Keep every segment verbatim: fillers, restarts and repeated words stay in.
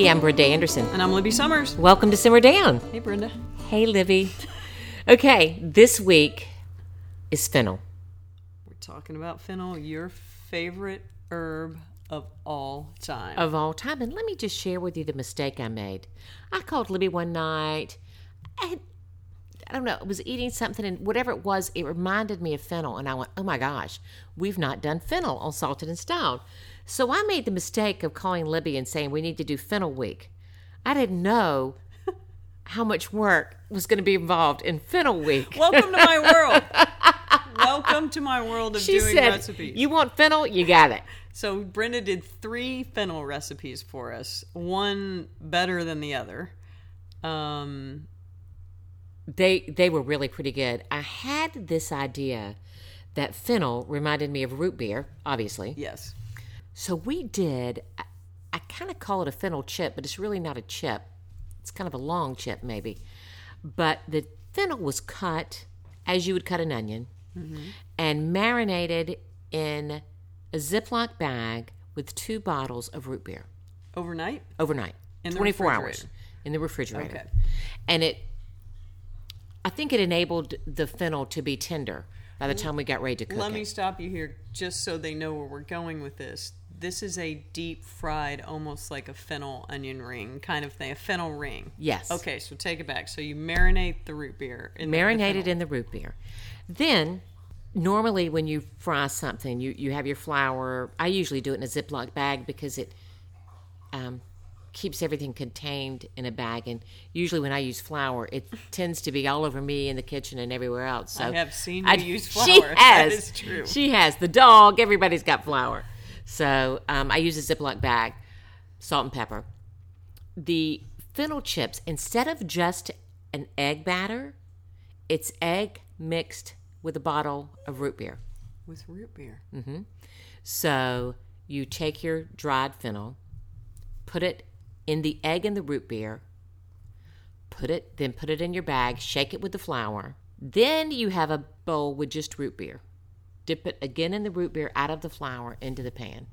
Hey, I'm Brenda Anderson. And I'm Libby Summers. Welcome to Simmer Down. Hey, Brenda. Hey, Libby. Okay, this week is fennel. We're talking about fennel, your favorite herb of all time. Of all time. And let me just share with you the mistake I made. I called Libby one night. I had, I don't know, I was eating something, and whatever it was, it reminded me of fennel. And I went, oh my gosh, we've not done fennel on Salted and Styled. So I made the mistake of calling Libby and saying we need to do fennel week. I didn't know how much work was going to be involved in fennel week. Welcome to my world. Welcome to my world of she doing said, recipes. You want fennel? You got it. So Brenda did three fennel recipes for us, one better than the other. Um, they they were really pretty good. I had this idea that fennel reminded me of root beer, obviously. Yes. So we did, I, I kind of call it a fennel chip, but it's really not a chip. It's kind of a long chip, maybe. But the fennel was cut as you would cut an onion, mm-hmm. and marinated in a Ziploc bag with two bottles of root beer. Overnight? Overnight. In the twenty-four refrigerator? hours in the refrigerator. Okay. And it, I think it enabled the fennel to be tender by the time we got ready to cook Let it. me stop you here just so they know where we're going with this. This is a deep fried, almost like a fennel onion ring kind of thing, a fennel ring. Yes. Okay, so take it back. So you marinate the root beer. In Marinated the in the root beer. Then, normally when you fry something, you, you have your flour. I usually do it in a Ziploc bag because it um, keeps everything contained in a bag. And usually when I use flour, it tends to be all over me in the kitchen and everywhere else. So I have seen you I, use flour. She has. That is true. She has. The dog, everybody's got flour. So um, I use a Ziploc bag, salt and pepper. The fennel chips, instead of just an egg batter, it's egg mixed with a bottle of root beer. With root beer. Mm-hmm. So you take your dried fennel, put it in the egg and the root beer, put it, then put it in your bag, shake it with the flour. Then you have a bowl with just root beer. Dip it again in the root beer out of the flour into the pan.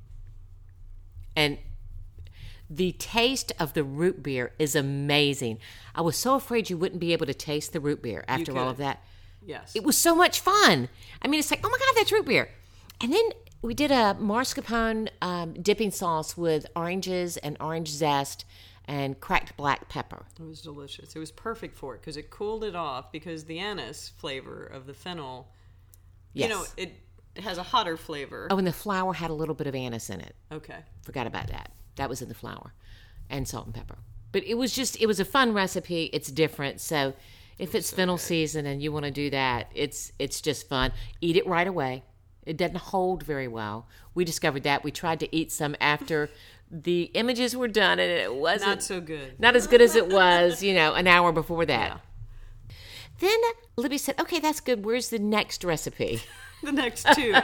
And the taste of the root beer is amazing. I was so afraid you wouldn't be able to taste the root beer after all of that. Yes. It was so much fun. I mean, it's like, oh my God, that's root beer. And then we did a mascarpone um, dipping sauce with oranges and orange zest and cracked black pepper. It was delicious. It was perfect for it because it cooled it off because the anise flavor of the fennel, Yes. you know, it has a hotter flavor. Oh, and the flour had a little bit of anise in it. Okay. Forgot about that. That was in the flour. And salt and pepper. But it was just, it was a fun recipe. It's different. So if it's so fennel good. season and you want to do that, it's it's just fun. Eat it right away. It doesn't hold very well. We discovered that. We tried to eat some after the images were done, and it wasn't. Not so good. Not as good as it was, you know, an hour before that. Yeah. Then Libby said, okay, that's good. Where's the next recipe? The next two.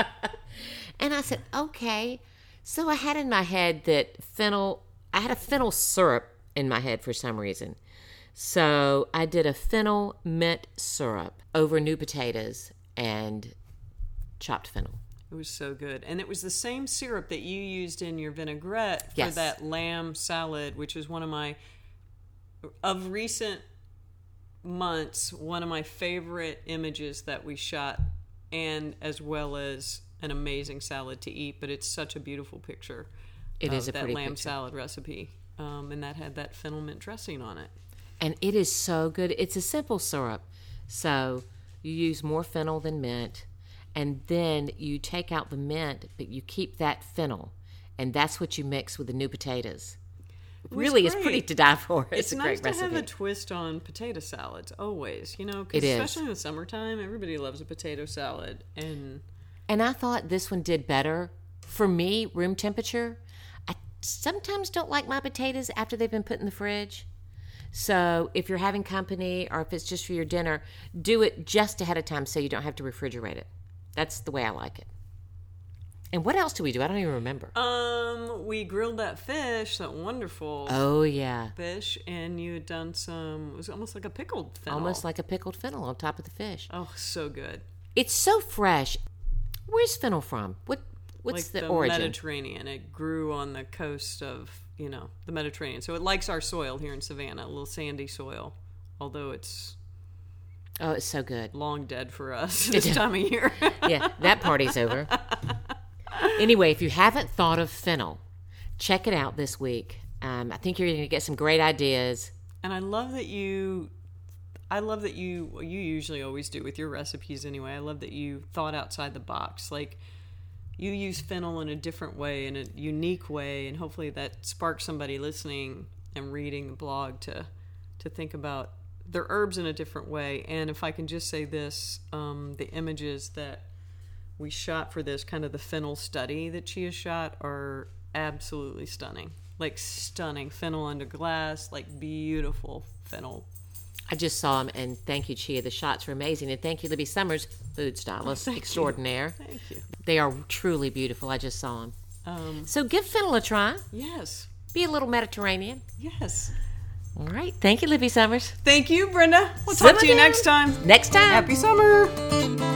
And I said, okay. So I had in my head that fennel, I had a fennel syrup in my head for some reason. So I did a fennel mint syrup over new potatoes and chopped fennel. It was so good. And it was the same syrup that you used in your vinaigrette for Yes. that lamb salad, which is one of my, of recent months, one of my favorite images that we shot, and as well as an amazing salad to eat. But it's such a beautiful picture. It of is a that pretty lamb picture. salad recipe. Um, and that had that fennel mint dressing on it. And it is so good. It's a simple syrup. So you use more fennel than mint. And then you take out the mint, but you keep that fennel. And that's what you mix with the new potatoes. Really, it's pretty to die for. It's, It's, a nice great to recipe. have a twist on potato salads, always. You know, 'cause It is. especially in the summertime, everybody loves a potato salad. And And I thought this one did better. For me, room temperature, I sometimes don't like my potatoes after they've been put in the fridge. So if you're having company or if it's just for your dinner, do it just ahead of time so you don't have to refrigerate it. That's the way I like it. And what else do we do? I don't even remember. um, we grilled that fish, that wonderful Oh, yeah. fish, and you had done some, it was almost like a pickled fennel. Almost like a pickled fennel on top of the fish. Oh, so good. It's so fresh. Where's fennel from? What What's like the, the origin? Mediterranean. It grew on the coast of you know, the Mediterranean. So it likes our soil here in Savannah, a little sandy soil, although it's Oh, it's so good. long dead for us this time of year. Yeah, that party's over. Anyway, if you haven't thought of fennel, check it out this week. Um, I think you're going to get some great ideas. And I love that you, I love that you, well, you usually always do with your recipes anyway. I love that you thought outside the box. Like, you use fennel in a different way, in a unique way, and hopefully that sparks somebody listening and reading the blog to to think about their herbs in a different way. And if I can just say this, um, the images that we shot for this, kind of the fennel study that Chia shot, are absolutely stunning. Like stunning. Fennel under glass, like beautiful fennel. I just saw them, and thank you, Chia. The shots were amazing. And thank you, Libby Summers, food stylist Oh, thank extraordinaire. You. Thank you. They are truly beautiful. I just saw them. Um, So give fennel a try. yes. Be a little Mediterranean. Yes. All right. Thank you, Libby Summers. Thank you, Brenda. We'll Simmer talk to you down. next time. Next time. Happy summer.